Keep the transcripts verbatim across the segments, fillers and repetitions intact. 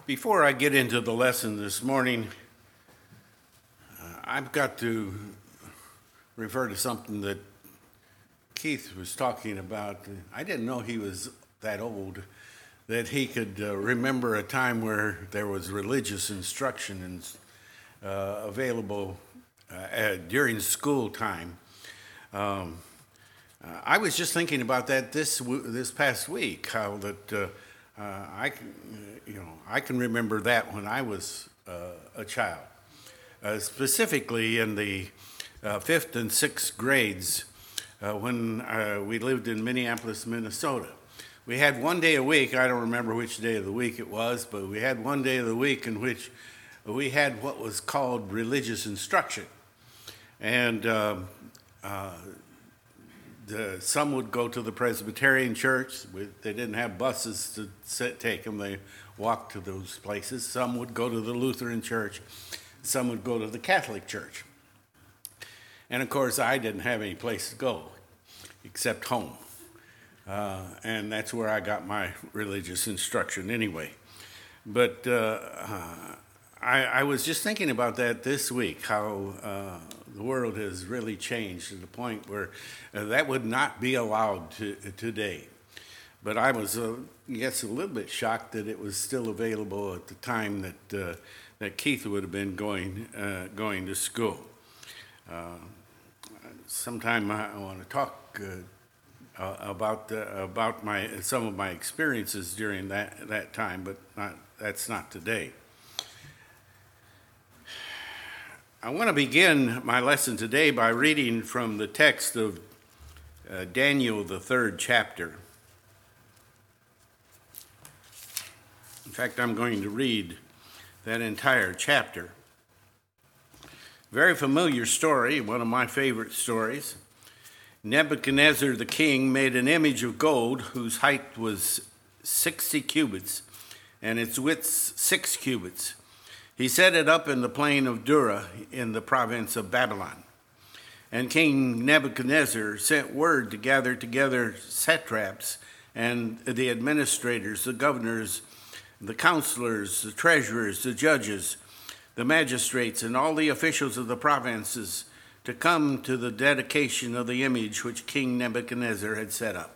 Before I get into the lesson this morning, uh, I've got to refer to something that Keith was talking about. I didn't know he was that old, that he could uh, remember a time where there was religious instruction and, uh, available uh, at, during school time. Um, uh, I was just thinking about that this this past week, how that uh, uh, I can, you know, I can remember that when I was uh, a child, uh, specifically in the uh, fifth and sixth grades uh, when uh, we lived in Minneapolis, Minnesota. We had one day a week, I don't remember which day of the week it was, but we had one day of the week in which we had what was called religious instruction. And um, uh, the, some would go to the Presbyterian church. They didn't have buses to sit, take them. They walked to those places. Some would go to the Lutheran church. Some would go to the Catholic church. And of course, I didn't have any place to go except home. Uh, and that's where I got my religious instruction anyway. But uh, uh, I, I was just thinking about that this week, how uh, the world has really changed to the point where uh, that would not be allowed to, today. But I was, uh, I guess, a little bit shocked that it was still available at the time that uh, that Keith would have been going uh, going to school. Uh, sometime I want to talk Uh, Uh, about uh, about my some of my experiences during that that time, but not, that's not today. I want to begin my lesson today by reading from the text of uh, Daniel, the third chapter. In fact, I'm going to read that entire chapter. Very familiar story, one of my favorite stories. Nebuchadnezzar the king made an image of gold whose height was sixty cubits and its width six cubits. He set it up in the plain of Dura in the province of Babylon. And King Nebuchadnezzar sent word to gather together satraps and the administrators, the governors, the counselors, the treasurers, the judges, the magistrates, and all the officials of the provinces to come to the dedication of the image which King Nebuchadnezzar had set up.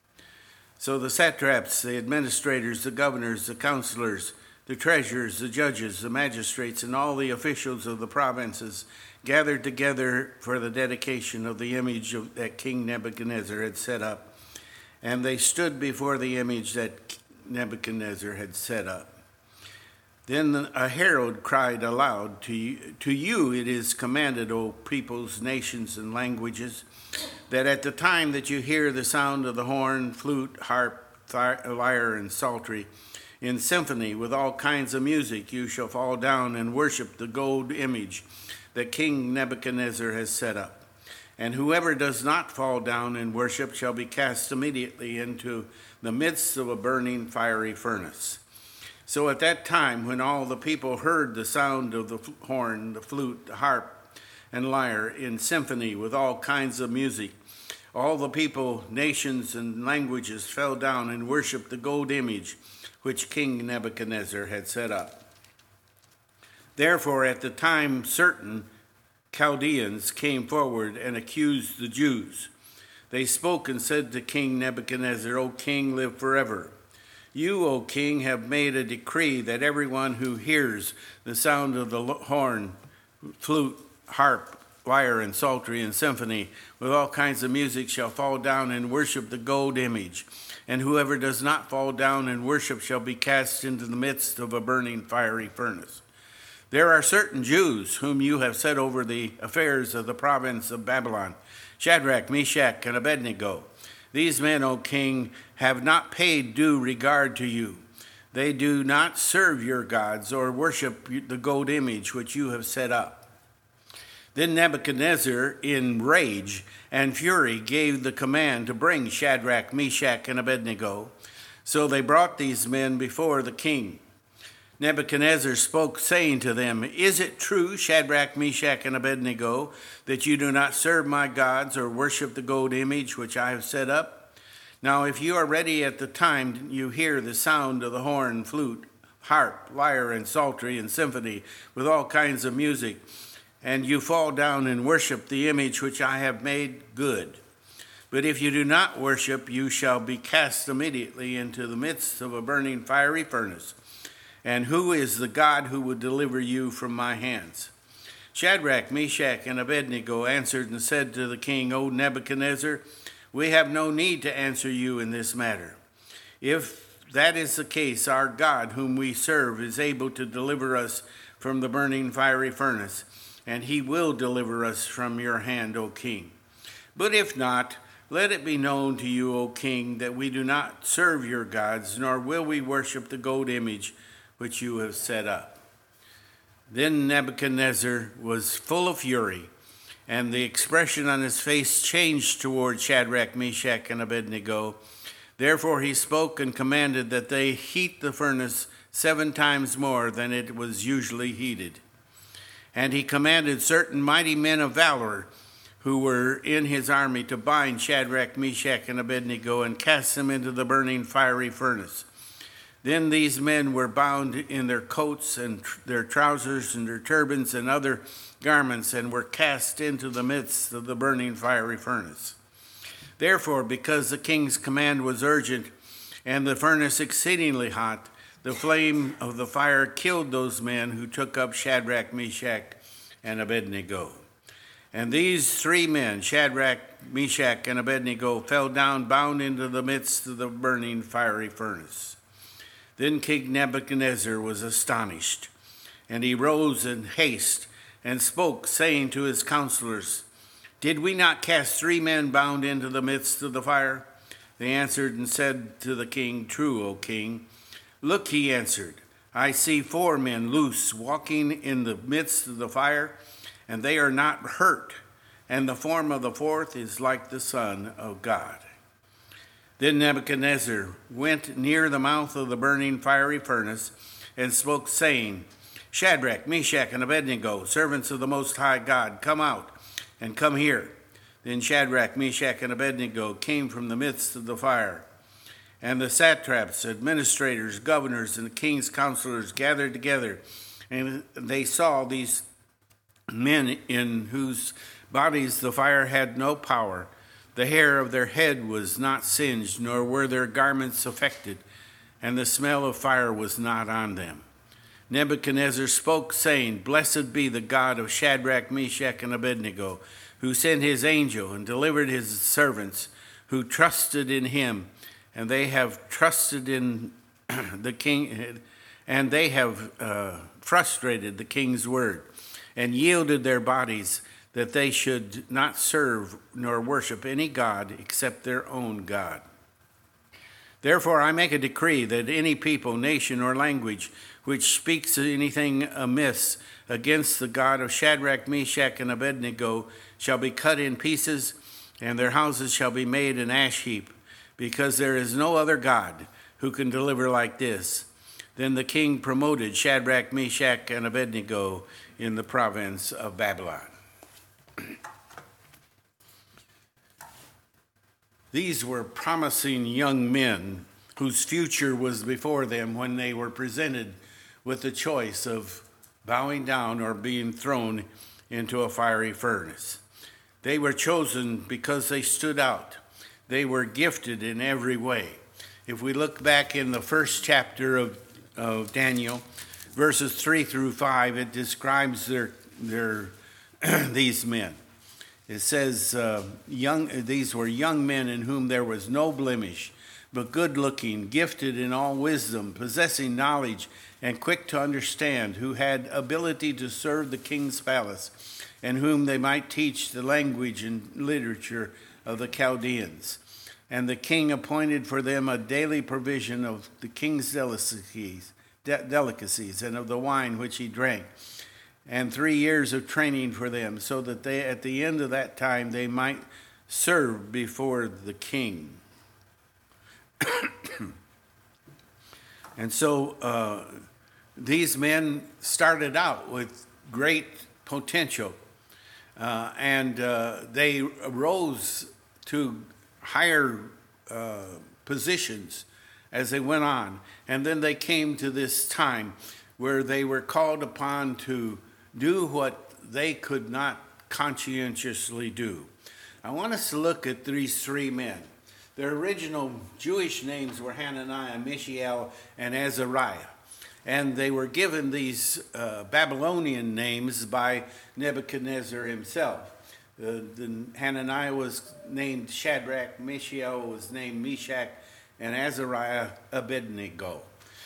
So the satraps, the administrators, the governors, the counselors, the treasurers, the judges, the magistrates, and all the officials of the provinces gathered together for the dedication of the image of, that King Nebuchadnezzar had set up. And they stood before the image that Nebuchadnezzar had set up. Then a herald cried aloud, to you, to you it is commanded, O peoples, nations, and languages, that at the time that you hear the sound of the horn, flute, harp, lyre, and psaltery, in symphony with all kinds of music, you shall fall down and worship the gold image that King Nebuchadnezzar has set up. And whoever does not fall down and worship shall be cast immediately into the midst of a burning fiery furnace. So at that time, when all the people heard the sound of the horn, the flute, the harp, and lyre in symphony with all kinds of music, all the people, nations, and languages fell down and worshiped the gold image which King Nebuchadnezzar had set up. Therefore, at the time, certain Chaldeans came forward and accused the Jews. They spoke and said to King Nebuchadnezzar, O king, live forever. You, O king, have made a decree that everyone who hears the sound of the horn, flute, harp, lyre, and psaltery, and symphony, with all kinds of music, shall fall down and worship the gold image. And whoever does not fall down and worship shall be cast into the midst of a burning fiery furnace. There are certain Jews whom you have set over the affairs of the province of Babylon, Shadrach, Meshach, and Abednego. These men, O king, have not paid due regard to you. They do not serve your gods or worship the gold image which you have set up. Then Nebuchadnezzar, in rage and fury, gave the command to bring Shadrach, Meshach, and Abednego. So they brought these men before the king. Nebuchadnezzar spoke, saying to them, Is it true, Shadrach, Meshach, and Abednego, that you do not serve my gods or worship the gold image which I have set up? Now, if you are ready at the time you hear the sound of the horn, flute, harp, lyre, and psaltery, and symphony, with all kinds of music, and you fall down and worship the image which I have made, good. But if you do not worship, you shall be cast immediately into the midst of a burning fiery furnace. And who is the God who would deliver you from my hands?" Shadrach, Meshach, and Abednego answered and said to the king, "O Nebuchadnezzar, we have no need to answer you in this matter. If that is the case, our God, whom we serve, is able to deliver us from the burning fiery furnace, and he will deliver us from your hand, O king. But if not, let it be known to you, O king, that we do not serve your gods, nor will we worship the gold image which you have set up." Then Nebuchadnezzar was full of fury, and the expression on his face changed toward Shadrach, Meshach, and Abednego. Therefore he spoke and commanded that they heat the furnace seven times more than it was usually heated. And he commanded certain mighty men of valor who were in his army to bind Shadrach, Meshach, and Abednego and cast them into the burning fiery furnace. Then these men were bound in their coats and tr- their trousers and their turbans and other garments, and were cast into the midst of the burning fiery furnace. Therefore, because the king's command was urgent and the furnace exceedingly hot, the flame of the fire killed those men who took up Shadrach, Meshach, and Abednego. And these three men, Shadrach, Meshach, and Abednego, fell down bound into the midst of the burning fiery furnace. Then King Nebuchadnezzar was astonished, and he rose in haste and spoke, saying to his counselors, "Did we not cast three men bound into the midst of the fire?" They answered and said to the king, "True, O king." "Look," he answered, "I see four men loose, walking in the midst of the fire, and they are not hurt, and the form of the fourth is like the Son of God." Then Nebuchadnezzar went near the mouth of the burning fiery furnace and spoke, saying, "Shadrach, Meshach, and Abednego, servants of the Most High God, come out and come here." Then Shadrach, Meshach, and Abednego came from the midst of the fire. And the satraps, administrators, governors, and the king's counselors gathered together, and they saw these men in whose bodies the fire had no power. The hair of their head was not singed, nor were their garments affected, and the smell of fire was not on them. Nebuchadnezzar spoke, saying, "Blessed be the God of Shadrach, Meshach, and Abednego, who sent his angel and delivered his servants who trusted in him, and they have trusted in the king, and they have uh, frustrated the king's word, and yielded their bodies that they should not serve nor worship any god except their own God. Therefore I make a decree that any people, nation, or language which speaks anything amiss against the God of Shadrach, Meshach, and Abednego shall be cut in pieces, and their houses shall be made an ash heap, because there is no other God who can deliver like this." Then the king promoted Shadrach, Meshach, and Abednego in the province of Babylon. These were promising young men whose future was before them when they were presented with the choice of bowing down or being thrown into a fiery furnace. They were chosen because they stood out. They were gifted in every way. If we look back in the first chapter of, of Daniel, verses three through five, it describes their, their these men. It says, uh, young, these were young men in whom there was no blemish, but good-looking, gifted in all wisdom, possessing knowledge, and quick to understand, who had ability to serve the king's palace, and whom they might teach the language and literature of the Chaldeans. And the king appointed for them a daily provision of the king's delicacies, de- delicacies and of the wine which he drank, and three years of training for them, so that they, at the end of that time, they might serve before the king. And so uh, these men started out with great potential, uh, and uh, they rose to higher uh, positions as they went on. And then they came to this time where they were called upon to do what they could not conscientiously do. I want us to look at these three men. Their original Jewish names were Hananiah, Mishael, and Azariah. And they were given these uh, Babylonian names by Nebuchadnezzar himself. Uh, the Hananiah was named Shadrach, Mishael was named Meshach, and Azariah Abednego.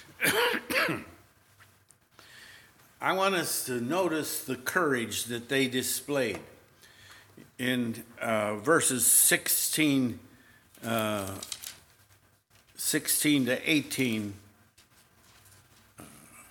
I want us to notice the courage that they displayed. In uh, verses sixteen, uh, sixteen to eighteen, uh,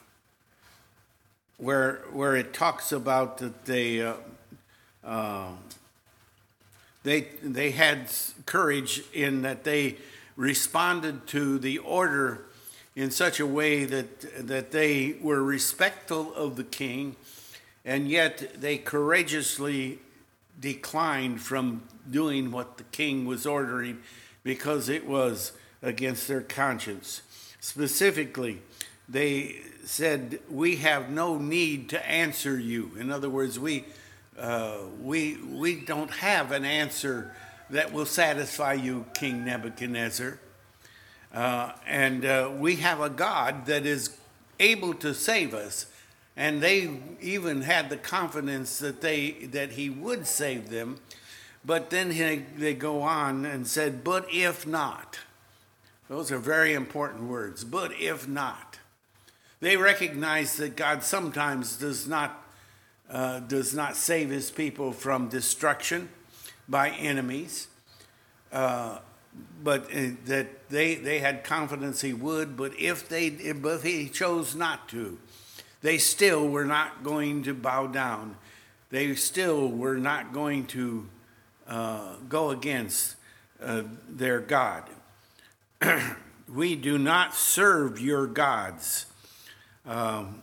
where where it talks about that they uh, uh, they they had courage in that they responded to the order in such a way that that they were respectful of the king, and yet they courageously declined from doing what the king was ordering because it was against their conscience. Specifically, they said, "We have no need to answer you." In other words, we uh, we we don't have an answer that will satisfy you, King Nebuchadnezzar. Uh, and uh, we have a God that is able to save us. And they even had the confidence that they that he would save them. But then he, they go on and said, "But if not." Those are very important words. But if not. They recognize that God sometimes does not uh, does not save his people from destruction by enemies. Uh, but uh, that they they had confidence he would. But if they if he chose not to, they still were not going to bow down. They still were not going to uh, go against uh, their God. We do not serve your gods. Um,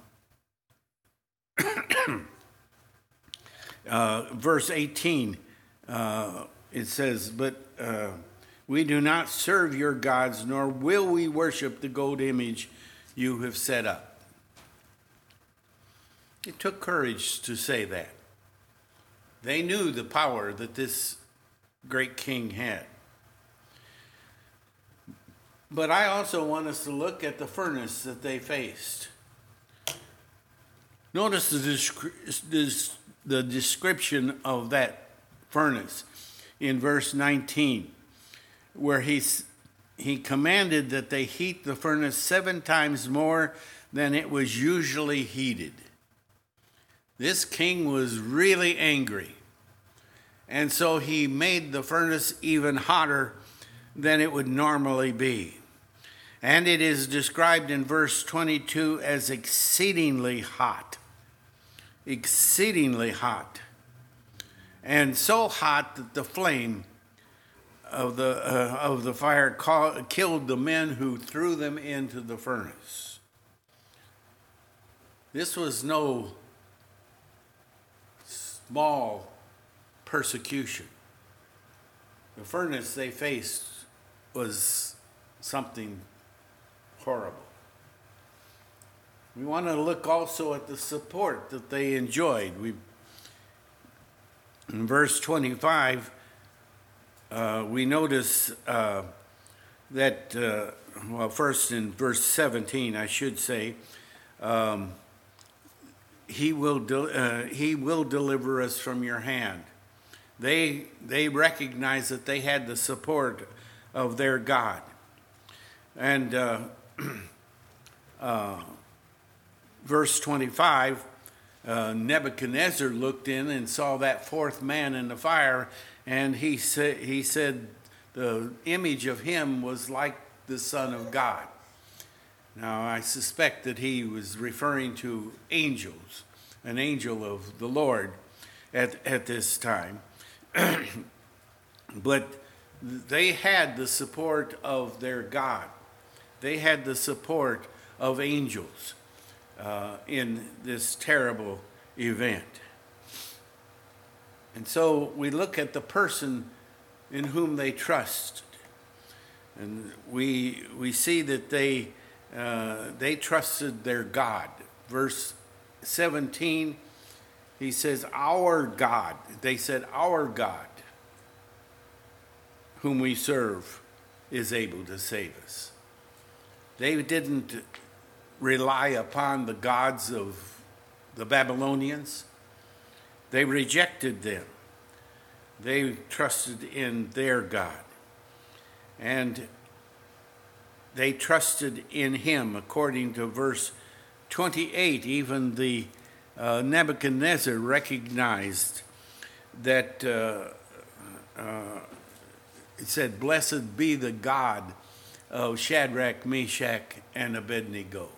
uh, verse eighteen, uh, it says, "But uh, we do not serve your gods, nor will we worship the gold image you have set up." It took courage to say that. They knew the power that this great king had. But I also want us to look at the furnace that they faced. Notice the, descri- the description of that furnace in verse nineteen, where he's, he commanded that they heat the furnace seven times more than it was usually heated. This king was really angry, and so he made the furnace even hotter than it would normally be. And it is described in verse twenty-two as exceedingly hot. Exceedingly hot. And so hot that the flame of the, uh, of the fire called, killed the men who threw them into the furnace. This was no small persecution. The furnace they faced was something horrible. We want to look also at the support that they enjoyed. We, in verse twenty-five, uh, we notice uh, that, uh, well, first in verse seventeen, I should say, um, he will de- uh, he will deliver us from your hand. They they recognized that they had the support of their God. And uh, uh, verse twenty-five, uh, Nebuchadnezzar looked in and saw that fourth man in the fire, and he said he said the image of him was like the Son of God. Now, I suspect that he was referring to angels, an angel of the Lord at, at this time. But they had the support of their God. They had the support of angels uh, in this terrible event. And so we look at the person in whom they trusted. And we we see that they uh, they trusted their God. Verse seventeen, he says, "Our God." They said, "Our God, whom we serve, is able to save us." They didn't rely upon the gods of the Babylonians. They rejected them. They trusted in their God. And they trusted in him, according to verse twenty-eight. Even the uh, Nebuchadnezzar recognized that uh, uh, it said, "Blessed be the God of Shadrach, Meshach, and Abednego."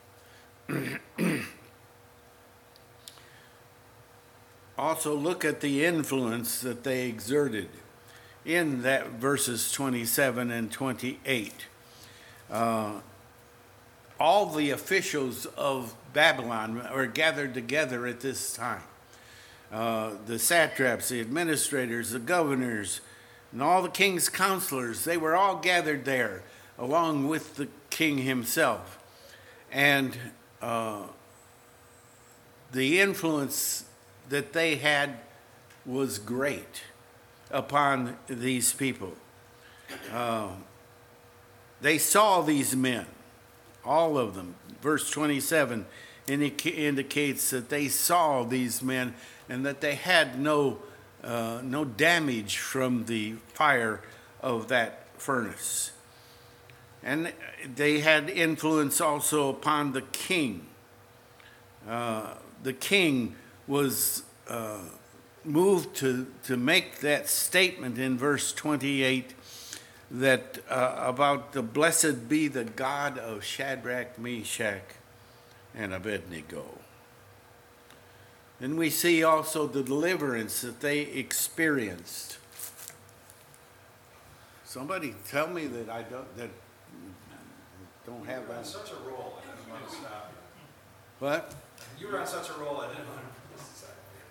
Also, look at the influence that they exerted in that verses twenty-seven and twenty-eight. Uh, all the officials of Babylon were gathered together at this time. Uh, the satraps, the administrators, the governors, and all the king's counselors, they were all gathered there along with the king himself. And uh, the influence that they had was great upon these people. Uh, they saw these men, all of them. Verse twenty-seven indica- indicates that they saw these men and that they had no, uh, no damage from the fire of that furnace. And they had influence also upon the king. Uh, the king was uh, moved to, to make that statement in verse twenty-eight that uh, about the blessed be the God of Shadrach, Meshach, and Abednego. And we see also the deliverance that they experienced. Somebody tell me that I don't that don't have You were on that. such a roll, I didn't want to stop you. What? You were on such a roll, I didn't want to stop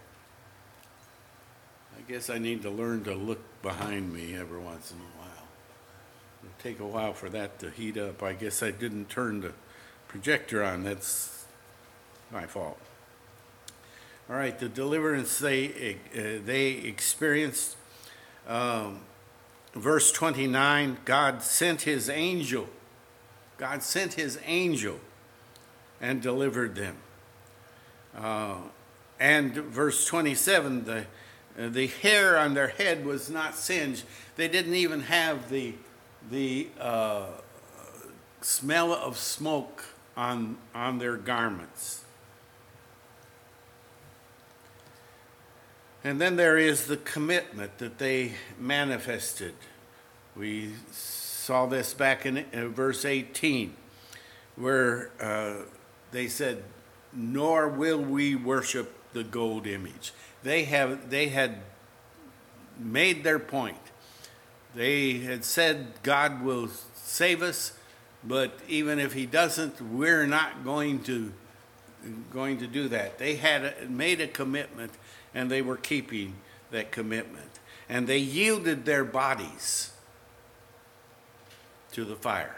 you. I guess I need to learn to look behind me every once in a while. It'll take a while for that to heat up. I guess I didn't turn the projector on. That's my fault. All right, the deliverance they uh, they experienced. Um, verse twenty-nine, God sent his angel. God sent his angel and delivered them. Uh, and verse twenty-seven, the uh, the hair on their head was not singed. They didn't even have the the uh, smell of smoke on on their garments. And then there is the commitment that they manifested. We saw this back in, in verse eighteen, where uh, they said, "Nor will we worship the gold image." They have they had made their point. They had said God will save us, but even if he doesn't, we're not going to going to do that. They had a, made a commitment, and they were keeping that commitment. And they yielded their bodies to the fire.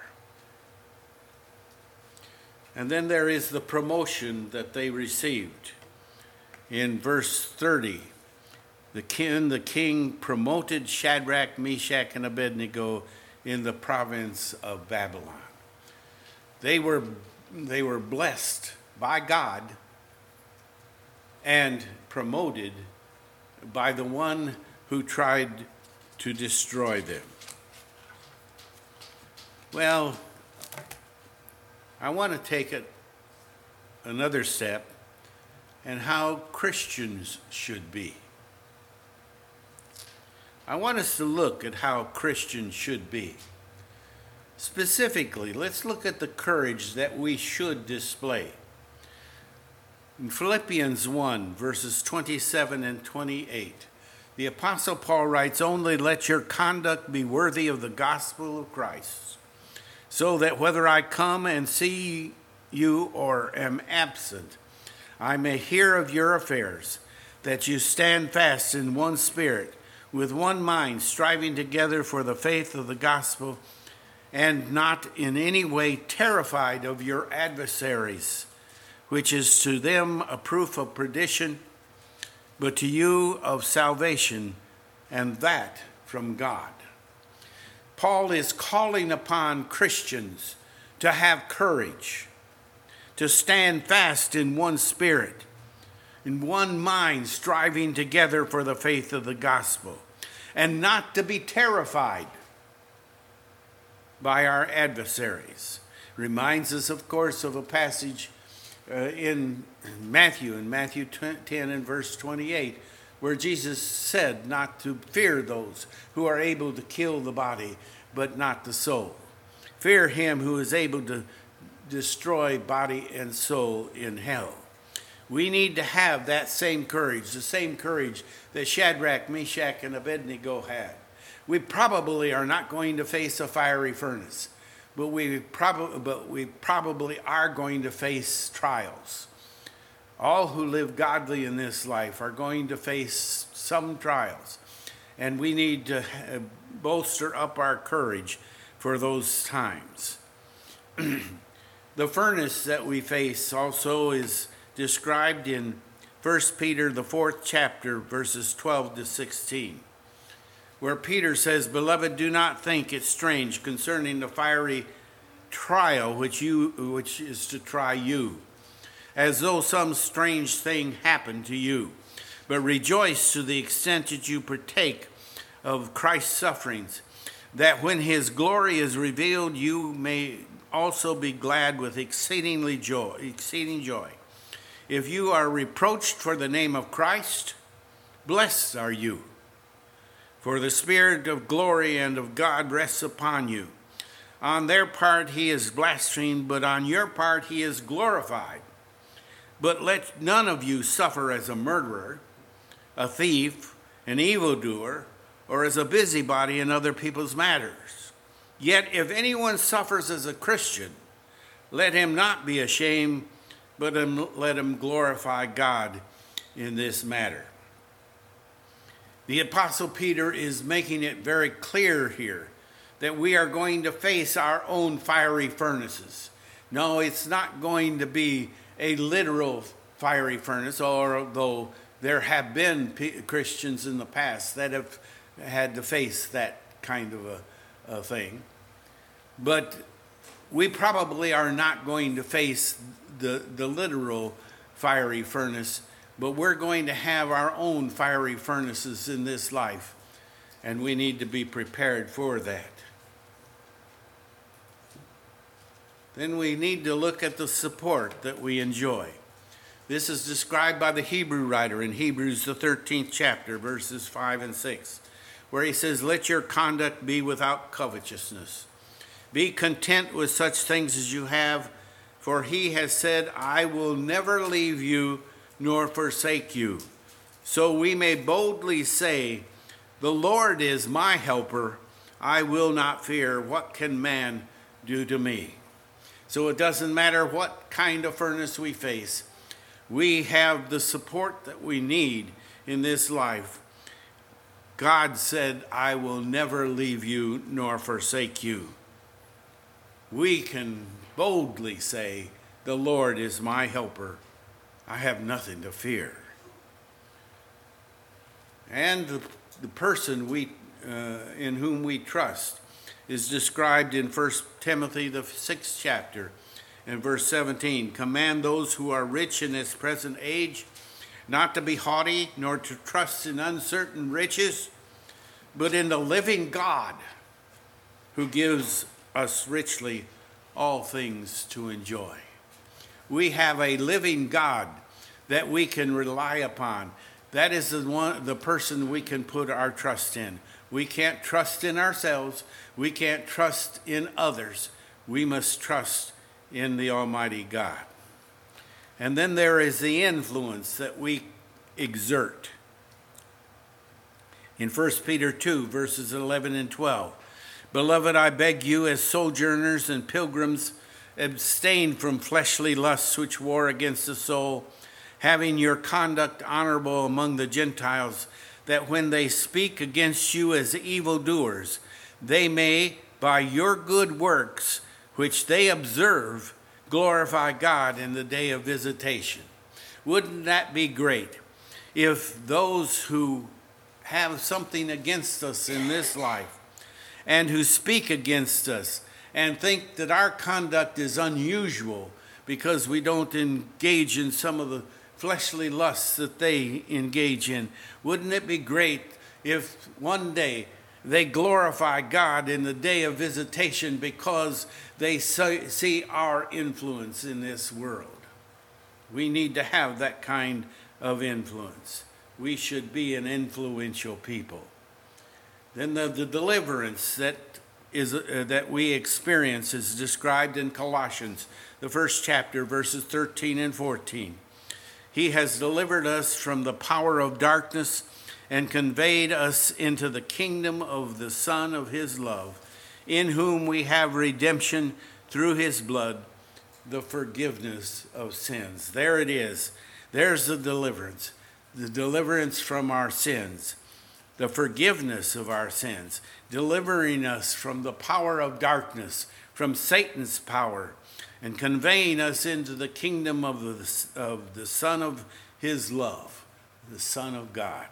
And then there is the promotion that they received. In verse thirty, the king, the king promoted Shadrach, Meshach, and Abednego in the province of Babylon. They were, they were blessed by God and promoted by the one who tried to destroy them. Well, I want to take it another step and how Christians should be. I want us to look at how Christians should be. Specifically, let's look at the courage that we should display. In Philippians one, verses twenty-seven and twenty-eight, the Apostle Paul writes, "Only let your conduct be worthy of the gospel of Christ, so that whether I come and see you or am absent, I may hear of your affairs, that you stand fast in one spirit, with one mind, striving together for the faith of the gospel, and not in any way terrified of your adversaries, which is to them a proof of perdition, but to you of salvation, and that from God. Paul is calling upon Christians to have courage, to stand fast in one spirit, in one mind, striving together for the faith of the gospel, and not to be terrified by our adversaries. Reminds us, of course, of a passage uh, in Matthew, in Matthew ten and verse twenty-eight, where Jesus said not to fear those who are able to kill the body, but not the soul. Fear him who is able to destroy body and soul in hell. We need to have that same courage, the same courage that Shadrach, Meshach, and Abednego had. We probably are not going to face a fiery furnace, but we, prob- but we probably are going to face trials. All who live godly in this life are going to face some trials, and we need to bolster up our courage for those times. The furnace that we face also is described in First Peter, the fourth chapter, verses twelve to sixteen, where Peter says, "Beloved, do not think it strange concerning the fiery trial which you which is to try you, as though some strange thing happened to you, but rejoice to the extent that you partake of Christ's sufferings, that when his glory is revealed, you may also be glad with exceedingly joy, exceeding joy. If you are reproached for the name of Christ, blessed are you, for the Spirit of glory and of God rests upon you. On their part he is blasphemed, but on your part he is glorified. But let none of you suffer as a murderer, a thief, an evildoer, or as a busybody in other people's matters. Yet if anyone suffers as a Christian, let him not be ashamed, but let him glorify God in this matter." The Apostle Peter is making it very clear here that we are going to face our own fiery furnaces. No, it's not going to be a literal fiery furnace, although there have been Christians in the past that have had to face that kind of a, a thing. But we probably are not going to face the, the literal fiery furnace, but we're going to have our own fiery furnaces in this life, and we need to be prepared for that. Then we need to look at the support that we enjoy. This is described by the Hebrew writer in Hebrews, the thirteenth chapter, verses five and six, where he says, "Let your conduct be without covetousness. Be content with such things as you have, for he has said, I will never leave you nor forsake you. So we may boldly say, the Lord is my helper. I will not fear. What can man do to me?" So it doesn't matter what kind of furnace we face. We have the support that we need in this life. God said, I will never leave you nor forsake you. We can boldly say, the Lord is my helper. I have nothing to fear. And the, the person we, uh, in whom we trust is described in First Timothy, the sixth chapter, and verse seventeen. "Command those who are rich in this present age not to be haughty, nor to trust in uncertain riches, but in the living God, who gives us richly all things to enjoy." We have a living God that we can rely upon. That is the one, the person we can put our trust in. We can't trust in ourselves. We can't trust in others. We must trust in the Almighty God. And then there is the influence that we exert. In First Peter two, verses eleven and twelve, "Beloved, I beg you, as sojourners and pilgrims, abstain from fleshly lusts which war against the soul, having your conduct honorable among the Gentiles, that when they speak against you as evildoers, they may by your good works, which they observe, glorify God in the day of visitation. Wouldn't that be great if those who have something against us in this life and who speak against us and think that our conduct is unusual because we don't engage in some of the fleshly lusts that they engage in, wouldn't it be great if one day they glorify God in the day of visitation because they see our influence in this world? We need to have that kind of influence. We should be an influential people. Then the, the deliverance that is uh, that we experience is described in Colossians, the first chapter, verses thirteen and fourteen. He has delivered us from the power of darkness and conveyed us into the kingdom of the Son of his love, in whom we have redemption through his blood, the forgiveness of sins. There it is. There's the deliverance. The deliverance from our sins. The forgiveness of our sins. Delivering us from the power of darkness, from Satan's power, and conveying us into the kingdom of the, of the Son of his love, the Son of God.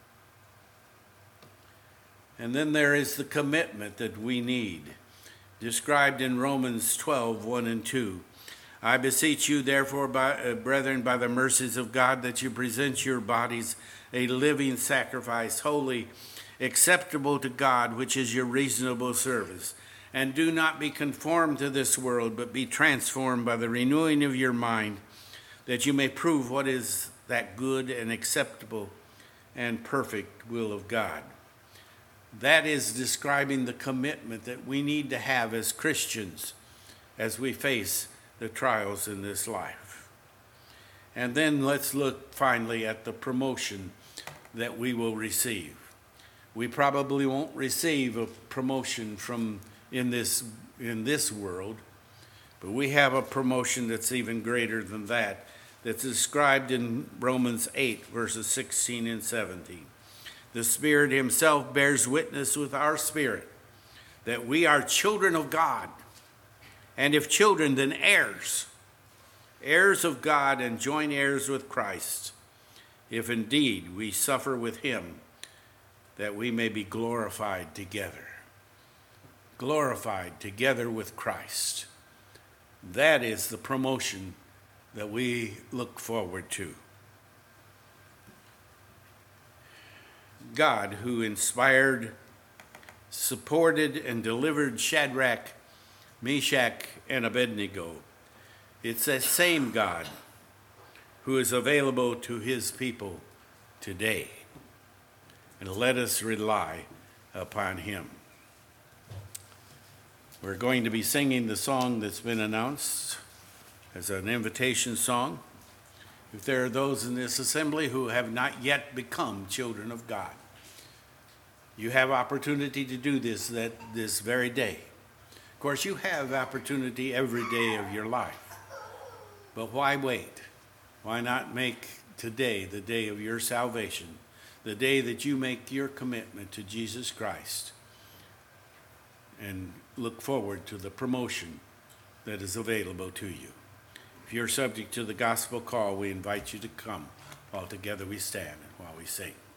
And then there is the commitment that we need, described in Romans twelve, one and two. I beseech you, therefore, by, uh, brethren, by the mercies of God, that you present your bodies a living sacrifice, holy, acceptable to God, which is your reasonable service. And do not be conformed to this world, but be transformed by the renewing of your mind, that you may prove what is that good and acceptable and perfect will of God. That is describing the commitment that we need to have as Christians as we face the trials in this life. And then let's look finally at the promotion that we will receive. We probably won't receive a promotion from in this in this world, but we have a promotion that's even greater than that, that's described in Romans eight, verses sixteen and seventeen. The Spirit himself bears witness with our spirit that we are children of God, and if children, then heirs, heirs of God and joint heirs with Christ, if indeed we suffer with him, that we may be glorified together. Glorified together with Christ. That is the promotion that we look forward to. God, who inspired, supported, and delivered Shadrach, Meshach, and Abednego, it's that same God who is available to his people today. And let us rely upon him. We're going to be singing the song that's been announced as an invitation song. If there are those in this assembly who have not yet become children of God, you have opportunity to do this that this very day. Of course, you have opportunity every day of your life. But why wait? Why not make today the day of your salvation, the day that you make your commitment to Jesus Christ, and look forward to the promotion that is available to you. If you're subject to the gospel call, we invite you to come. While together we stand and while we sing.